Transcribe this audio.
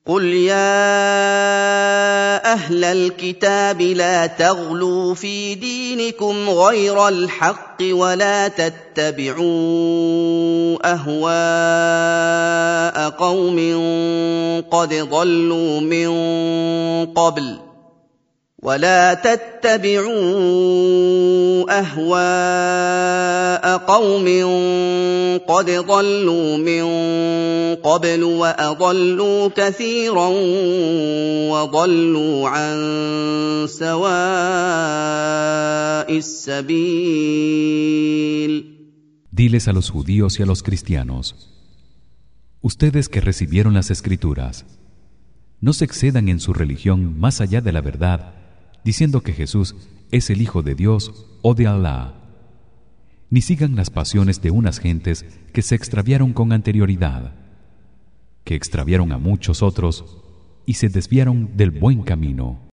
قل يا أهل الكتاب لا تغلوا في دينكم غير الحق ولا تتبعوا أهواء قوم قد ضلوا من قبل وأضلوا كثيرا وضلوا عن سواء السبيل. Diles a los judíos y a los cristianos: ustedes que recibieron las escrituras, no se excedan en su religión más allá de la verdad, diciendo que Jesús es el Hijo de Dios o de Alá, ni sigan las pasiones de unas gentes que se extraviaron con anterioridad, que extraviaron a muchos otros y se desviaron del buen camino.